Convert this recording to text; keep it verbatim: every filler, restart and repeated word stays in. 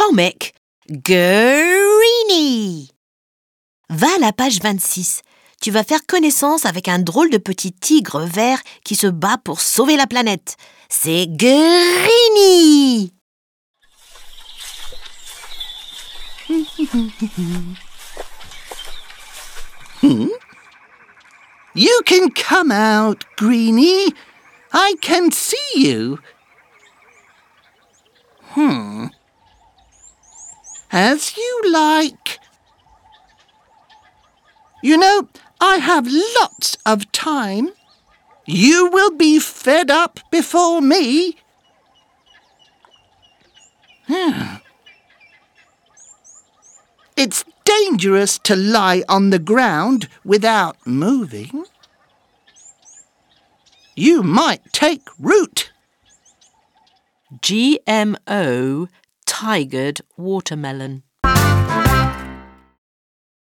comic Greenie. Va à la page vingt-six. Tu vas faire connaissance avec un drôle de petit tigre vert qui se bat pour sauver la planète. C'est Greenie. Hmm? You can come out, Greenie. I can see you. Hmm. As you like. You know, I have lots of time. You will be fed up before me. It's dangerous to lie on the ground without moving. You might take root. G M O tigered watermelon.